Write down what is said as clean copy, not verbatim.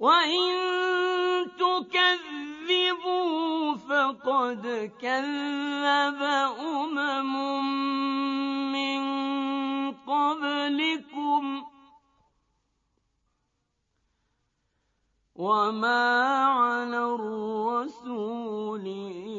وَإِن تُكَذِّبُوا فَقَدْ كَذَّبَ مِن قَبْلِكُمْ ۖ وَمَا عَلَى الرَّسُولِ